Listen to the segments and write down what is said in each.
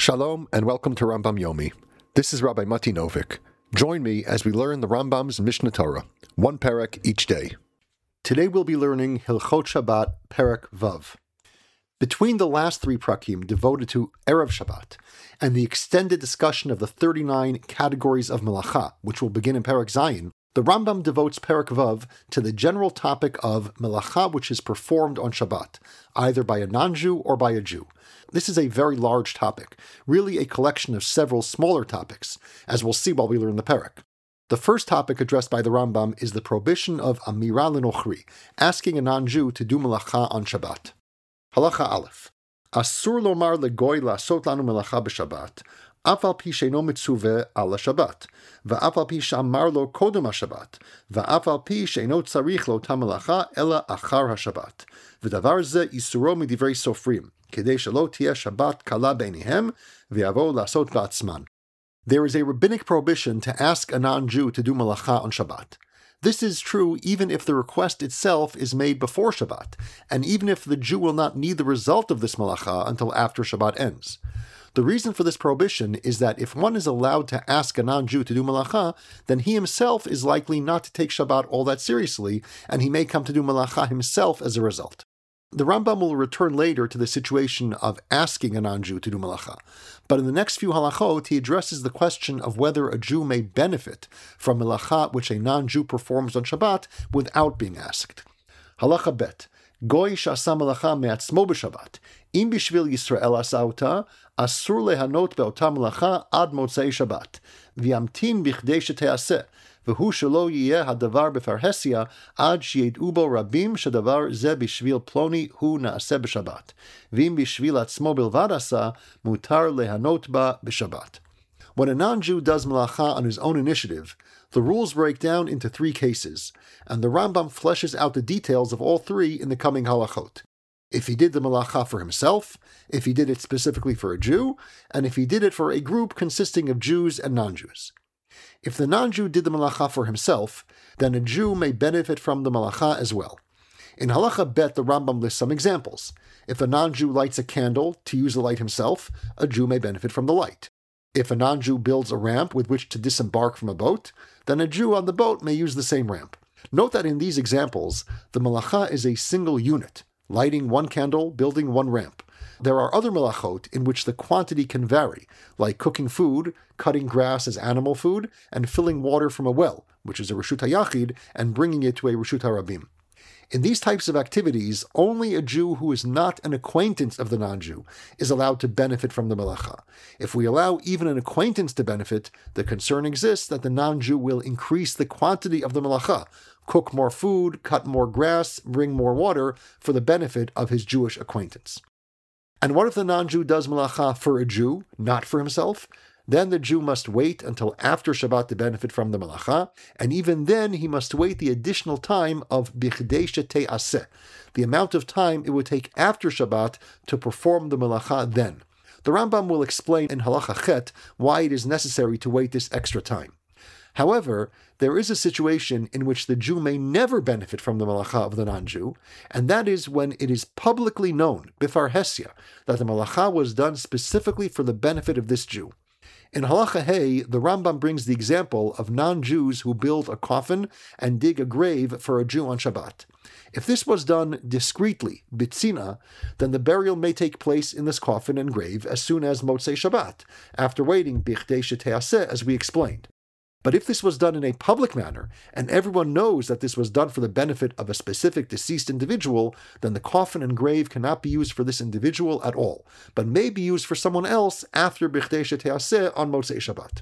Shalom and welcome to Rambam Yomi. This is Rabbi Mati Novik. Join me as we learn the Rambam's Mishnah Torah, one perek each day. Today we'll be learning Hilchot Shabbat Perek Vav. Between the last three prakim devoted to Erev Shabbat and the extended discussion of the 39 categories of Melacha, which will begin in Perek Zayin, the Rambam devotes Perek Vav to the general topic of Melacha which is performed on Shabbat, either by a non-Jew or by a Jew. This is a very large topic, really a collection of several smaller topics, as we'll see while we learn the Perek. The first topic addressed by the Rambam is the prohibition of Amira L'Nochri, asking a non-Jew to do Melacha on Shabbat. Halacha Aleph. Asur lomar legoy la'asot lanu melacha b'Shabbat, af al pi she'eno mitzuveh al Shabbat, va'af al pi she'amar lo kodem HaShabbat, va'af al pi she'eno tzarich lo ta melacha ela achar HaShabbat, v'davar ze isuro midivrei sofrim, kedei shelo tieh Shabbat kala beinihem, v'yavo la'asot ba'atzman. There is a rabbinic prohibition to ask a non-Jew to do melacha on Shabbat. This is true even if the request itself is made before Shabbat, and even if the Jew will not need the result of this melacha until after Shabbat ends. The reason for this prohibition is that if one is allowed to ask a non-Jew to do melacha, then he himself is likely not to take Shabbat all that seriously, and he may come to do melacha himself as a result. The Rambam will return later to the situation of asking a non-Jew to do melacha, but in the next few halachot he addresses the question of whether a Jew may benefit from melacha which a non-Jew performs on Shabbat without being asked. Halacha bet. Goy sh'asa melacha me'atzmo b'Shabbat. Im b'shvil Yisrael asa ota, asur lehanot be'ota melacha ad motzei Shabbat. V'yamtin b'chdei shete'aseh. V'hu shelo yiyeh hadavar b'farhesia ad sheyed'u bo rabim shedavar ze b'shvil ploni hu na'aseh b'Shabbat. V'im b'shvil atzmo bilvad asa, mutar lehanot ba b'Shabbat. When a non-Jew does melacha on his own initiative, the rules break down into three cases, and the Rambam fleshes out the details of all three in the coming halachot. If he did the melacha for himself, if he did it specifically for a Jew, and if he did it for a group consisting of Jews and non-Jews. If the non-Jew did the melacha for himself, then a Jew may benefit from the melacha as well. In halacha bet, the Rambam lists some examples. If a non-Jew lights a candle to use the light himself, a Jew may benefit from the light. If a non-Jew builds a ramp with which to disembark from a boat, then a Jew on the boat may use the same ramp. Note that in these examples, the melacha is a single unit, lighting one candle, building one ramp. There are other melachot in which the quantity can vary, like cooking food, cutting grass as animal food, and filling water from a well, which is a reshut hayachid, and bringing it to a reshut harabim. In these types of activities, only a Jew who is not an acquaintance of the non-Jew is allowed to benefit from the melacha. If we allow even an acquaintance to benefit, the concern exists that the non-Jew will increase the quantity of the melacha, cook more food, cut more grass, bring more water for the benefit of his Jewish acquaintance. And what if the non-Jew does melacha for a Jew, not for himself? Then the Jew must wait until after Shabbat to benefit from the melacha, and even then he must wait the additional time of bichdei shete'aseh, the amount of time it would take after Shabbat to perform the melacha then. The Rambam will explain in halacha chet why it is necessary to wait this extra time. However, there is a situation in which the Jew may never benefit from the melacha of the non-Jew, and that is when it is publicly known, bifarhesia, that the melacha was done specifically for the benefit of this Jew. In Halacha Hey, the Rambam brings the example of non-Jews who build a coffin and dig a grave for a Jew on Shabbat. If this was done discreetly, bitzina, then the burial may take place in this coffin and grave as soon as Motzei Shabbat, after waiting bichdei shete'aseh, as we explained. But if this was done in a public manner, and everyone knows that this was done for the benefit of a specific deceased individual, then the coffin and grave cannot be used for this individual at all, but may be used for someone else after bichdei shete'aseh on Motzei Shabbat.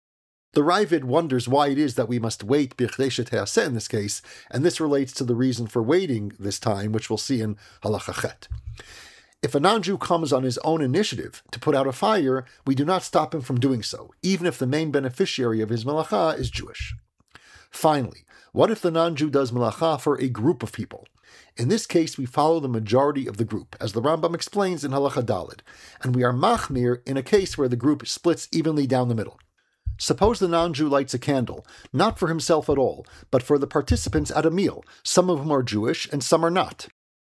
The Ravid wonders why it is that we must wait bichdei shete'aseh in this case, and this relates to the reason for waiting this time, which we'll see in halacha chet. If a non-Jew comes on his own initiative to put out a fire, we do not stop him from doing so, even if the main beneficiary of his melacha is Jewish. Finally, what if the non-Jew does melacha for a group of people? In this case, we follow the majority of the group, as the Rambam explains in halacha daled, and we are machmir in a case where the group splits evenly down the middle. Suppose the non-Jew lights a candle, not for himself at all, but for the participants at a meal, some of whom are Jewish and some are not.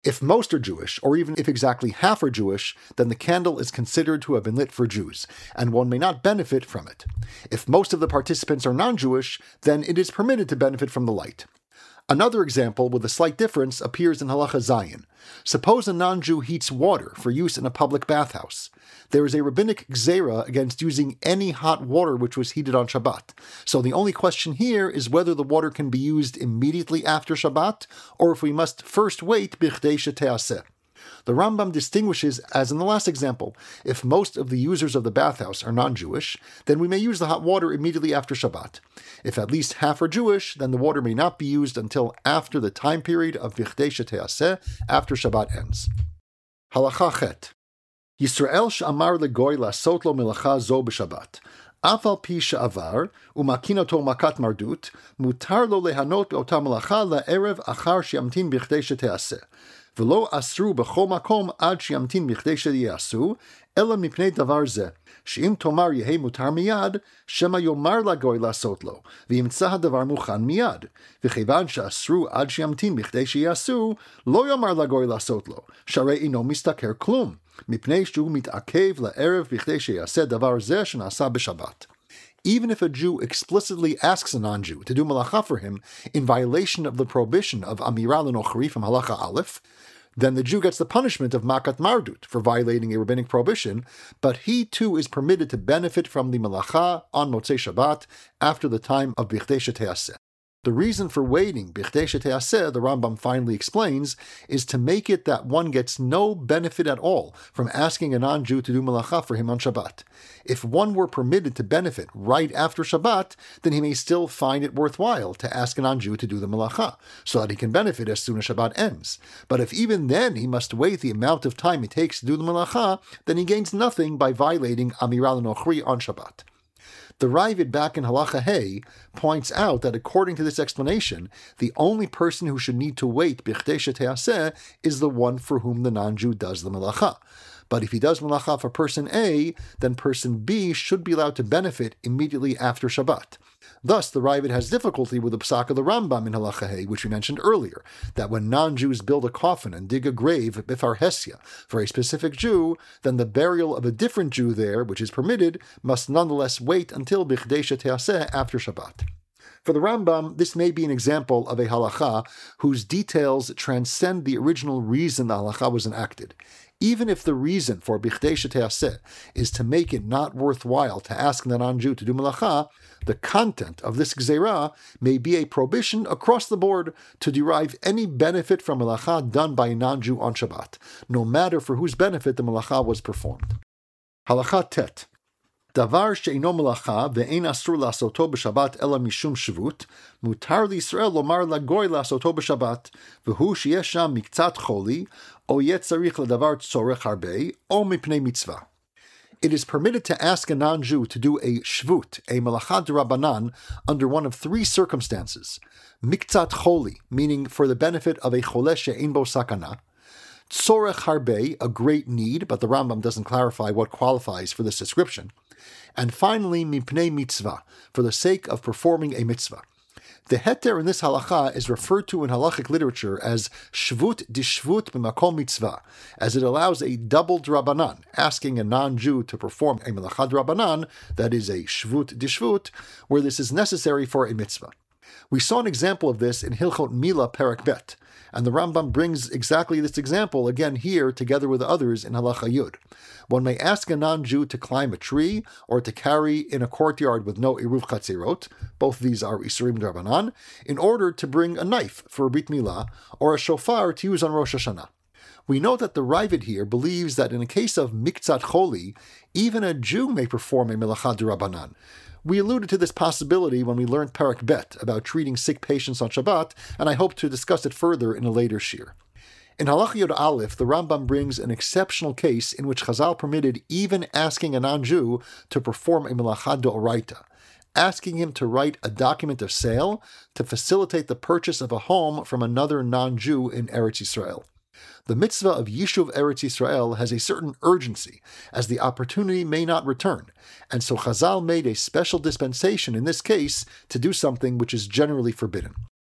If most are Jewish, or even if exactly half are Jewish, then the candle is considered to have been lit for Jews, and one may not benefit from it. If most of the participants are non-Jewish, then it is permitted to benefit from the light. Another example with a slight difference appears in Halacha Zayin. Suppose a non-Jew heats water for use in a public bathhouse. There is a rabbinic gzera against using any hot water which was heated on Shabbat. So the only question here is whether the water can be used immediately after Shabbat, or if we must first wait bichdei sheteaseh. The Rambam distinguishes, as in the last example, if most of the users of the bathhouse are non-Jewish, then we may use the hot water immediately after Shabbat. If at least half are Jewish, then the water may not be used until after the time period of Bichdei Sheteaseh, after Shabbat ends. Halacha Chet. Yisrael she'amar legoy lasot lo melacha zo b'Shabbat. Af al pi she'avar, u'makinoto makat mardut, mutar lo lehanot be'ota melacha la'erev achar she'amtin bichdei sheteaseh. V'lo asru b'chol makom ad she'amtin bichdei she'yasu, ela mipnei davar zeh, she'im tomar yehei mutar miyad, shema yomar lagoy lasot lo, v'yimtza hadavar muchan miyad, v'chevan she'asru ad she'amtin bichdei she'yasu, lo yomar lagoy lasot lo, sharei ino mistaker klum, mipnei she'u mitakev la'erev bichdei she'yaseh davar zeh shenasa b'Shabbat. Even if a Jew explicitly asks a non-Jew to do malacha for him in violation of the prohibition of Amira l'nochri from Halacha Aleph, then the Jew gets the punishment of Makat Mardut for violating a rabbinic prohibition, but he too is permitted to benefit from the malacha on Motzei Shabbat after the time of Bichdei Sheteaseh. The reason for waiting, Bichdei Sheteaseh, the Rambam finally explains, is to make it that one gets no benefit at all from asking a non-Jew to do malacha for him on Shabbat. If one were permitted to benefit right after Shabbat, then he may still find it worthwhile to ask a non-Jew to do the malacha, so that he can benefit as soon as Shabbat ends. But if even then he must wait the amount of time it takes to do the malacha, then he gains nothing by violating Amira l'nochri on Shabbat. The Ravid back in Halacha Hey points out that according to this explanation, the only person who should need to wait Bichdei Sheteaseh is the one for whom the non-Jew does the malacha. But if he does malacha for person A, then person B should be allowed to benefit immediately after Shabbat. Thus, the Ravid has difficulty with the psak of the Rambam in Halacha Hey, which we mentioned earlier, that when non-Jews build a coffin and dig a grave bifar Hesia for a specific Jew, then the burial of a different Jew there, which is permitted, must nonetheless wait until Bichdei Sheteaseh after Shabbat. For the Rambam, this may be an example of a halacha whose details transcend the original reason the halacha was enacted. Even if the reason for Bichdei Sheteaseh is to make it not worthwhile to ask the non-Jew to do malacha, the content of this gzeira may be a prohibition across the board to derive any benefit from malacha done by a non-Jew on Shabbat, no matter for whose benefit the malacha was performed. Halacha Tet. Davar she'ino melacha ve'ein asur lasoto b'Shabbat ela mishum shvut, mutar liYisrael lomar lagoy lasoto b'Shabbat, v'hu sheyesh sham miktzat choli, o yeh tzarich ledavar tzorech harbei, o mipnei mitzvah. It is permitted to ask a non-Jew to do a shvut, a melacha d'Rabbanan, under one of three circumstances. Miktzat choli, meaning for the benefit of a choleh she'ein bo sakana, tzorech harbei, a great need, but the Rambam doesn't clarify what qualifies for this description. And finally, mipnei mitzvah, for the sake of performing a mitzvah. The heter in this halacha is referred to in halachic literature as shvut dishvut b'makom mitzvah, as it allows a double drabanan, asking a non-Jew to perform a melacha drabanan, that is a shvut dishvut, where this is necessary for a mitzvah. We saw an example of this in Hilchot Mila Perek Bet, and the Rambam brings exactly this example again here together with others in Halacha Yud. One may ask a non-Jew to climb a tree or to carry in a courtyard with no Eruv Chatzirot, both these are Isurim Drabanan, in order to bring a knife for a Brit Milah or a shofar to use on Rosh Hashanah. We know that the Ravid here believes that in a case of Miktzat Choli, even a Jew may perform a Melacha D'Rabbanan. We alluded to this possibility when we learned Perek Bet about treating sick patients on Shabbat, and I hope to discuss it further in a later shir. In Halacha Yod Aleph, the Rambam brings an exceptional case in which Chazal permitted even asking a non-Jew to perform a Melacha D'Oraita, asking him to write a document of sale to facilitate the purchase of a home from another non-Jew in Eretz Yisrael. The mitzvah of Yishuv Eretz Yisrael has a certain urgency, as the opportunity may not return, and so Chazal made a special dispensation in this case to do something which is generally forbidden.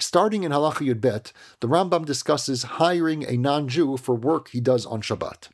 Starting in Halacha Yud Bet, the Rambam discusses hiring a non-Jew for work he does on Shabbat.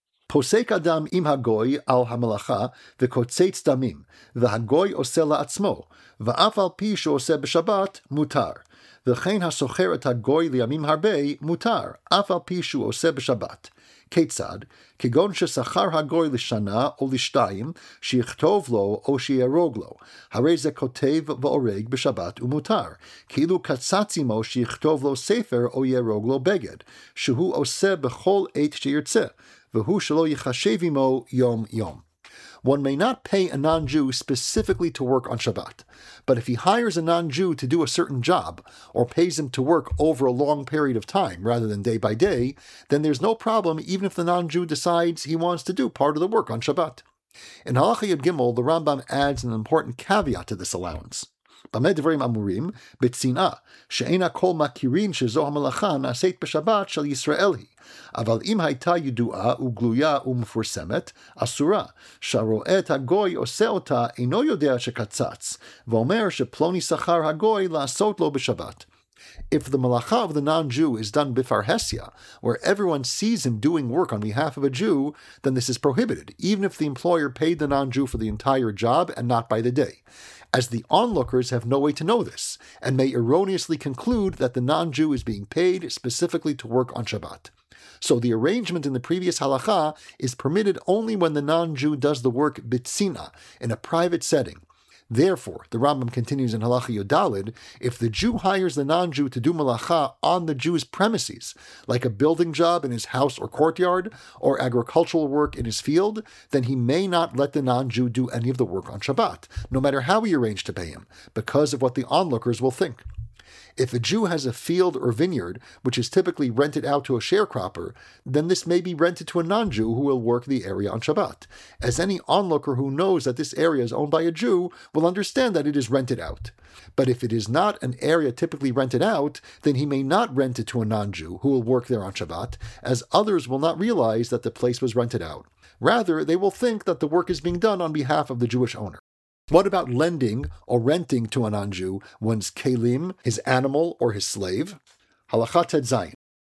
Posek adam im hagoy al hamalacha v'kotzetz damim v'hagoy oseh la'atzmo v'af al pi she'oseh b'Shabbat mutar v'chein hasocher et hagoy liyamim harbei mutar af al pi she'oseh b'Shabbat. Ketzad, כגון ששכר הגוי לשנה או לשתיים, שיכתוב לו או שיהרוג לו, הרי זה כותב והורג בשבת ומותר, כאילו קצץ עמו שיכתוב לו ספר או יהרוג לו בגד, שהוא עושה בכל עת שירצה, והוא שלא יחשב עמו יום יום. One may not pay a non-Jew specifically to work on Shabbat, but if he hires a non-Jew to do a certain job, or pays him to work over a long period of time rather than day by day, then there's no problem even if the non-Jew decides he wants to do part of the work on Shabbat. In Halacha Yud Gimel, the Rambam adds an important caveat to this allowance. במה דברים אמורים? בצנעה, שאין הכל מכירים שזו המלאכה נעשית בשבת של ישראל היא. אבל אם הייתה ידועה וגלויה ומפורסמת, אסורה, שהרואה את הגוי עושה אותה אינו יודע שקצץ, ואומר שפלוני שכר הגוי לעשות לו בשבת. If the malacha of the non-Jew is done bifarhesia, where everyone sees him doing work on behalf of a Jew, then this is prohibited, even if the employer paid the non-Jew for the entire job and not by the day, as the onlookers have no way to know this, and may erroneously conclude that the non-Jew is being paid specifically to work on Shabbat. So the arrangement in the previous halacha is permitted only when the non-Jew does the work bitzina, in a private setting. Therefore, the Rambam continues in Halacha Yud Daled, if the Jew hires the non-Jew to do malacha on the Jew's premises, like a building job in his house or courtyard, or agricultural work in his field, then he may not let the non-Jew do any of the work on Shabbat, no matter how he arranged to pay him, because of what the onlookers will think. If a Jew has a field or vineyard, which is typically rented out to a sharecropper, then this may be rented to a non-Jew who will work the area on Shabbat, as any onlooker who knows that this area is owned by a Jew will understand that it is rented out. But if it is not an area typically rented out, then he may not rent it to a non-Jew who will work there on Shabbat, as others will not realize that the place was rented out. Rather, they will think that the work is being done on behalf of the Jewish owner. What about lending or renting to a non-Jew one's kelim, his animal, or his slave? Halacha Tet Zayin.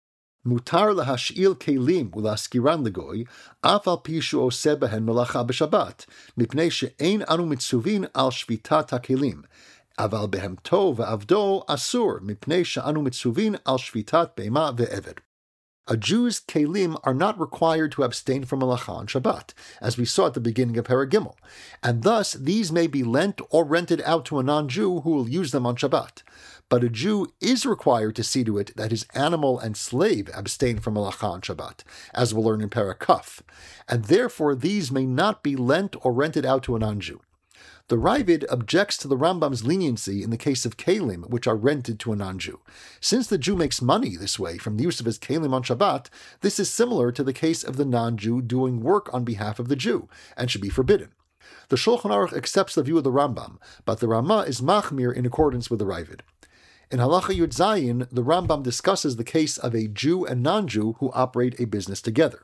Mutar lahash'il kelim ulaskiran legoy, af al pi shu oseh behen melacha b'Shabbat, mipnei she'ein anu mitzuvin al shvitat hakelim, aval behemto ve'avdo asur, mipnei she'anu mitzuvin al shvitat be'ema ve'eved. A Jew's kelim are not required to abstain from malacha on Shabbat, as we saw at the beginning of Perek Gimel, and thus these may be lent or rented out to a non-Jew who will use them on Shabbat. But a Jew is required to see to it that his animal and slave abstain from malacha on Shabbat, as we'll learn in Perek Kaf, and therefore these may not be lent or rented out to a non-Jew. The Ravid objects to the Rambam's leniency in the case of kelim, which are rented to a non-Jew. Since the Jew makes money this way from the use of his kelim on Shabbat, this is similar to the case of the non-Jew doing work on behalf of the Jew, and should be forbidden. The Shulchan Aruch accepts the view of the Rambam, but the Rama is machmir in accordance with the Ravid. In Halacha Yud Zayin, the Rambam discusses the case of a Jew and non-Jew who operate a business together.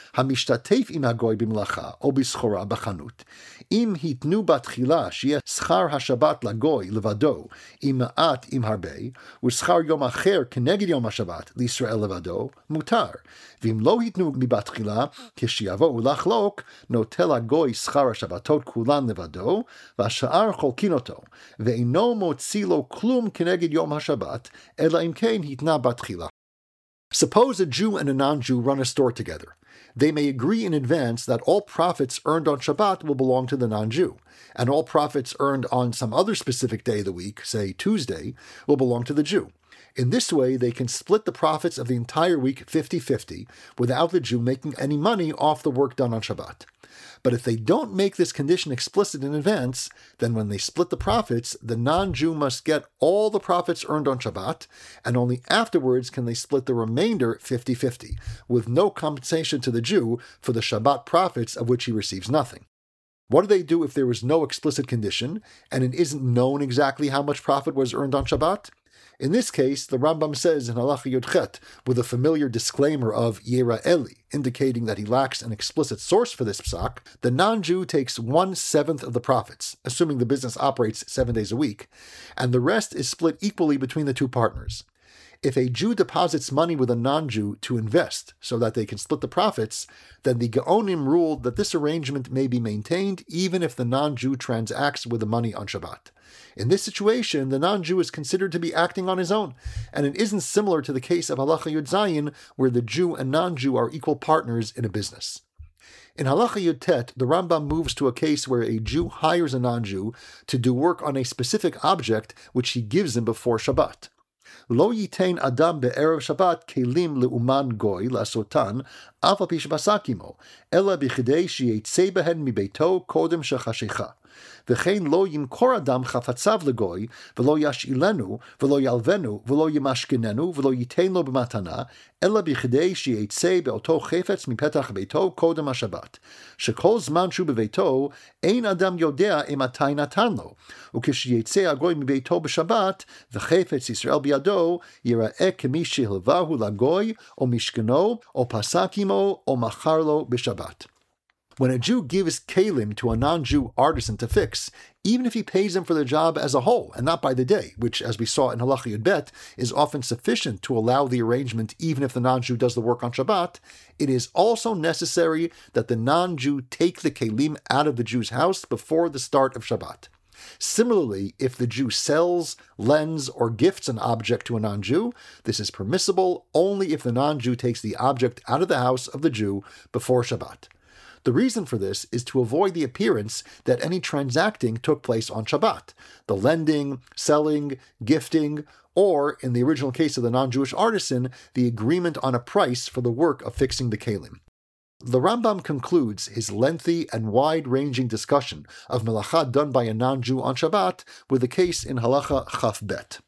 המשתתף עם הגוי במלאכה או בסחורה בחנות, אם היתנו בתחילה שיהיה שכר השבת לגוי לבדו, אם מעט אם הרבה, ושכר יום אחר כנגד יום השבת לישראל לבדו, מותר. ואם לא היתנו מבתחילה, כשיבואו לחלוק, נוטל הגוי שכר השבתות כולן לבדו, והשאר חולקין אותו, ואינו מוציא לו כלום כנגד יום השבת, אלא אם כן היתנה בתחילה. Suppose a Jew and a non-Jew run a store together. They may agree in advance that all profits earned on Shabbat will belong to the non-Jew, and all profits earned on some other specific day of the week, say Tuesday, will belong to the Jew. In this way, they can split the profits of the entire week 50-50 without the Jew making any money off the work done on Shabbat. But if they don't make this condition explicit in advance, then when they split the profits, the non-Jew must get all the profits earned on Shabbat, and only afterwards can they split the remainder 50-50, with no compensation to the Jew for the Shabbat profits of which he receives nothing. What do they do if there was no explicit condition, and it isn't known exactly how much profit was earned on Shabbat? In this case, the Rambam says in Halacha Yud Chet, with a familiar disclaimer of Yera Eli, indicating that he lacks an explicit source for this psak, the non-Jew takes 1/7 of the profits, assuming the business operates 7 days a week, and the rest is split equally between the two partners. If a Jew deposits money with a non-Jew to invest so that they can split the profits, then the Gaonim ruled that this arrangement may be maintained even if the non-Jew transacts with the money on Shabbat. In this situation, the non-Jew is considered to be acting on his own, and it isn't similar to the case of Halacha Yud Zayin, where the Jew and non-Jew are equal partners in a business. In Halacha Yud Tet, the Rambam moves to a case where a Jew hires a non-Jew to do work on a specific object which he gives him before Shabbat. Lo yitain adam be'erev Shabbat kelim leuman goy lasotan af al pi shebasak imo, ela b'chidei sheyetzei behen mibeito kodem shechashecha. V'chein lo yimkor adam chafatzav legoy, v'lo yash'ilenu, v'lo yalvenu, v'lo yimashkinenu, v'lo yitein lo b'matana, ela b'chidei sheyetzei be'oto chefetz mipetach beito kodem HaShabbat. Shekol zman shu beveito, ein adam yodea ematay natan lo, ukesheyetzei agoy mibeito b'Shabbat, v'chefetz Yisrael biado, yira'eh kemi shehilvahu lagoy, o mishkeno, o pasakimo, o macharlo b'Shabbat. When a Jew gives kalim to a non-Jew artisan to fix, even if he pays him for the job as a whole and not by the day, which, as we saw in Halacha Yud Bet, is often sufficient to allow the arrangement even if the non-Jew does the work on Shabbat, it is also necessary that the non-Jew take the kalim out of the Jew's house before the start of Shabbat. Similarly, if the Jew sells, lends, or gifts an object to a non-Jew, this is permissible only if the non-Jew takes the object out of the house of the Jew before Shabbat. The reason for this is to avoid the appearance that any transacting took place on Shabbat, the lending, selling, gifting, or, in the original case of the non-Jewish artisan, the agreement on a price for the work of fixing the kalim. The Rambam concludes his lengthy and wide-ranging discussion of melacha done by a non-Jew on Shabbat with the case in Halacha Chaf Bet.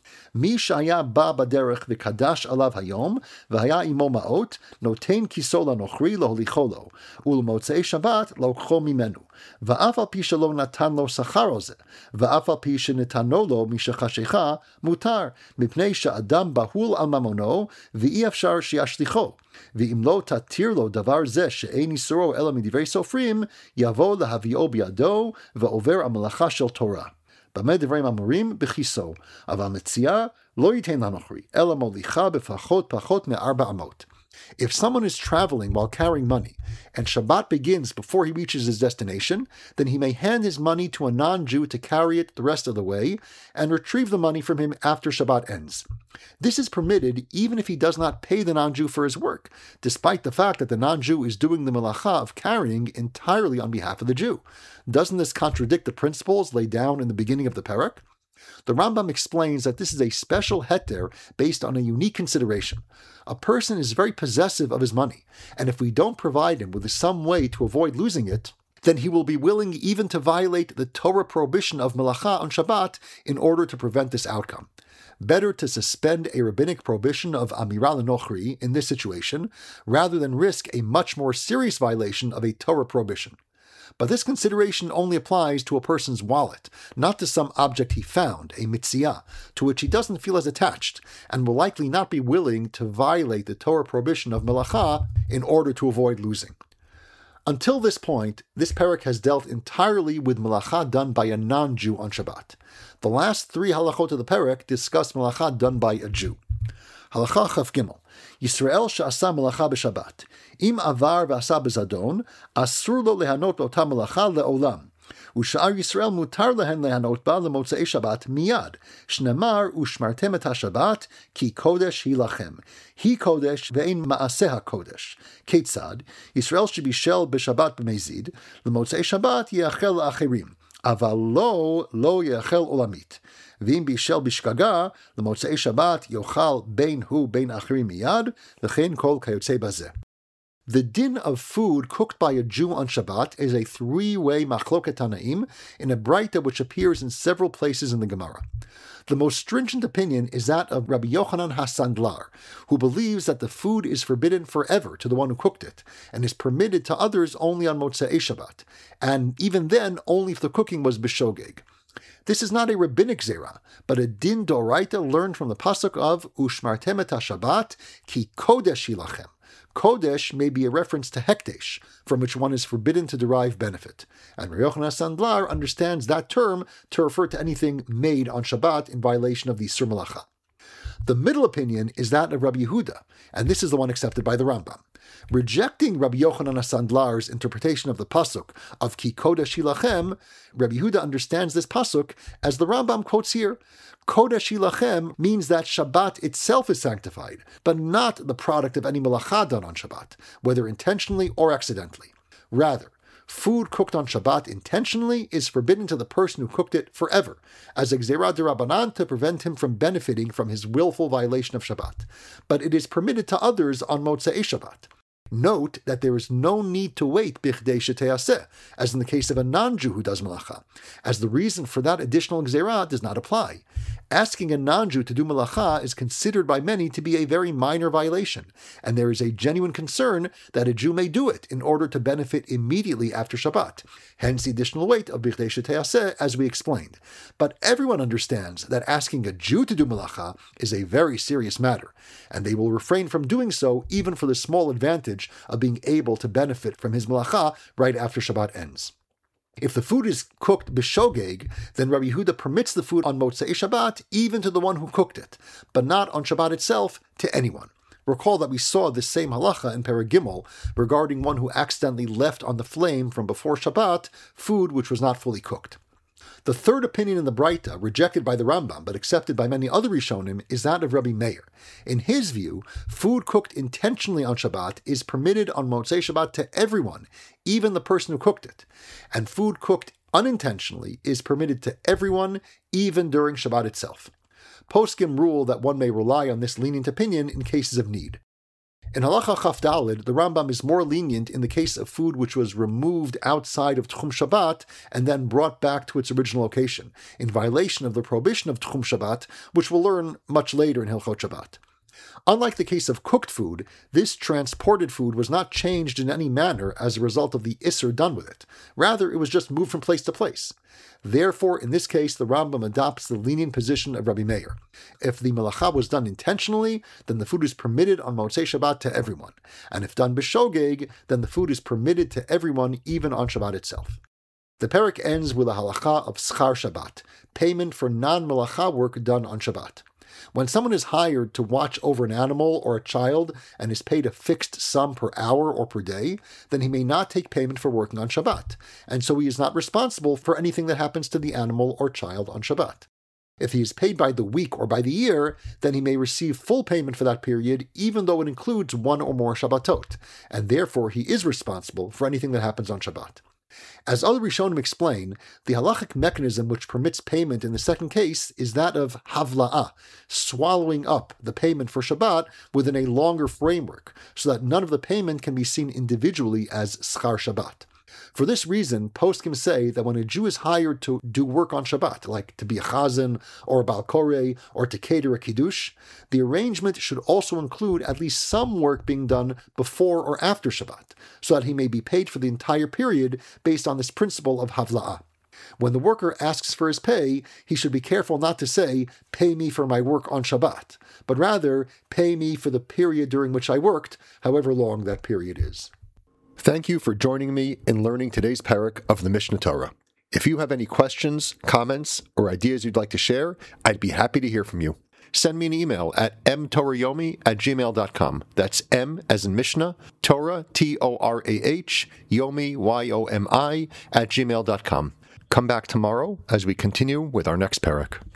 מי שהיה בא בדרך וקדש עליו היום, והיה עמו מעות, נותן כיסו לנוכרי להוליכו לו, ולמוצאי שבת לוקחו ממנו, ואף על פי שלא נתן לו שכר על זה, ואף על פי שנתנו לו משחשיכה, מותר, מפני שאדם בהול על ממונו, ואי אפשר שישליחו. ואם לא תתיר לו דבר זה שאין איסורו אלא מדברי סופרים, יבוא להביאו בידו, ועובר המלאכה של תורה. במה דברים אמורים? בכיסו, אבל מציאה לא ייתן לנוכרי, אלא מוליכה בפחות מ4 אמות. If someone is traveling while carrying money, and Shabbat begins before he reaches his destination, then he may hand his money to a non-Jew to carry it the rest of the way, and retrieve the money from him after Shabbat ends. This is permitted even if he does not pay the non-Jew for his work, despite the fact that the non-Jew is doing the melacha of carrying entirely on behalf of the Jew. Doesn't this contradict the principles laid down in the beginning of the parak? The Rambam explains that this is a special heter based on a unique consideration. A person is very possessive of his money, and if we don't provide him with some way to avoid losing it, then he will be willing even to violate the Torah prohibition of melacha on Shabbat in order to prevent this outcome. Better to suspend a rabbinic prohibition of amira l'nochri in this situation, rather than risk a much more serious violation of a Torah prohibition. But this consideration only applies to a person's wallet, not to some object he found, a mitziyah, to which he doesn't feel as attached, and will likely not be willing to violate the Torah prohibition of melacha in order to avoid losing. Until this point, this parak has dealt entirely with melacha done by a non-Jew on Shabbat. The last 3 halachot of the parak discuss melacha done by a Jew. Halacha Chaf Gimel. Yisrael she'asa melacha b'Shabbat. Im avar v'asa b'zadon, asur lo lehanot b'ota melacha le'olam. U'sha'ar Yisrael mutar lehen lehanot ba lemotzei Shabbat miyad. Shnemar u'shmartem et HaShabbat ki kodesh hi lachem. Hi kodesh ve'ein ma'aseh HaKodesh. Ketzad, Yisrael shebishel b'Shabbat b'mezid, lemotzei Shabbat ye'achel la'acherim. Aval lo ye'achel olamit. ואם בישל בשגגה, למוצאי שבת יאכל בין הוא בין אחרים מיד, וכן כל כיוצא בזה. The din of food cooked by a Jew on Shabbat is a 3-way machloket tanaim in a braita which appears in several places in the Gemara. The most stringent opinion is that of Rabbi Yochanan HaSandlar, who believes that the food is forbidden forever to the one who cooked it, and is permitted to others only on Motzei Shabbat, and even then only if the cooking was b'shogeg. This is not a rabbinic zera, but a din doraita learned from the pasuk of Ushmartem et Shabbat ki kodesh hilachem. Kodesh may be a reference to hekdesh, from which one is forbidden to derive benefit. And Rabbi Yochanan Sandlar understands that term to refer to anything made on Shabbat in violation of the Isur Melacha. The middle opinion is that of Rabbi Yehuda, and this is the one accepted by the Rambam. Rejecting Rabbi Yochanan Sandlar's interpretation of the pasuk of Ki Kodesh Hilachem, Rabbi Yehuda understands this pasuk as the Rambam quotes here. Kodesh Hilachem means that Shabbat itself is sanctified, but not the product of any melacha done on Shabbat, whether intentionally or accidentally. Rather, food cooked on Shabbat intentionally is forbidden to the person who cooked it forever, as a gzera d'Rabbanan to prevent him from benefiting from his willful violation of Shabbat. But it is permitted to others on Motzei Shabbat. Note that there is no need to wait bichdei sheteyaseh, as in the case of a non-Jew who does melacha, as the reason for that additional gzera does not apply. Asking a non-Jew to do melacha is considered by many to be a very minor violation, and there is a genuine concern that a Jew may do it in order to benefit immediately after Shabbat, hence the additional weight of bichdei sheteyaseh, as we explained. But everyone understands that asking a Jew to do melacha is a very serious matter, and they will refrain from doing so even for the small advantage of being able to benefit from his melacha right after Shabbat ends. If the food is cooked b'shogeg, then Rabbi Yehuda permits the food on Motzei Shabbat even to the one who cooked it, but not on Shabbat itself to anyone. Recall that we saw this same halacha in Perek Gimel regarding one who accidentally left on the flame from before Shabbat food which was not fully cooked. The third opinion in the Braita, rejected by the Rambam but accepted by many other Rishonim, is that of Rabbi Meir. In his view, food cooked intentionally on Shabbat is permitted on Motzei Shabbat to everyone, even the person who cooked it, and food cooked unintentionally is permitted to everyone, even during Shabbat itself. Poskim rule that one may rely on this lenient opinion in cases of need. In Halacha Chaf Daled, the Rambam is more lenient in the case of food which was removed outside of Tchum Shabbat and then brought back to its original location, in violation of the prohibition of Tchum Shabbat, which we'll learn much later in Hilchot Shabbat. Unlike the case of cooked food, this transported food was not changed in any manner as a result of the Isser done with it. Rather, it was just moved from place to place. Therefore, in this case, the Rambam adopts the lenient position of Rabbi Meir. If the melacha was done intentionally, then the food is permitted on Motzei Shabbat to everyone. And if done b'shogeg, then the food is permitted to everyone, even on Shabbat itself. The parak ends with a halacha of schar Shabbat, payment for non-melacha work done on Shabbat. When someone is hired to watch over an animal or a child and is paid a fixed sum per hour or per day, then he may not take payment for working on Shabbat, and so he is not responsible for anything that happens to the animal or child on Shabbat. If he is paid by the week or by the year, then he may receive full payment for that period, even though it includes one or more Shabbatot, and therefore he is responsible for anything that happens on Shabbat. As other Rishonim explain, the halachic mechanism which permits payment in the second case is that of havla'ah, swallowing up the payment for Shabbat within a longer framework, so that none of the payment can be seen individually as schar Shabbat. For this reason, poskim say that when a Jew is hired to do work on Shabbat, like to be a chazan or a bal koreh or to cater a kiddush, the arrangement should also include at least some work being done before or after Shabbat, so that he may be paid for the entire period based on this principle of havla'ah. When the worker asks for his pay, he should be careful not to say, "Pay me for my work on Shabbat," but rather, "Pay me for the period during which I worked, however long that period is." Thank you for joining me in learning today's parak of the Mishnah Torah. If you have any questions, comments, or ideas you'd like to share, I'd be happy to hear from you. Send me an email at mtorayomi@gmail.com. That's M as in Mishnah, Torah, Torah, Yomi, Yomi, @gmail.com. Come back tomorrow as we continue with our next parak.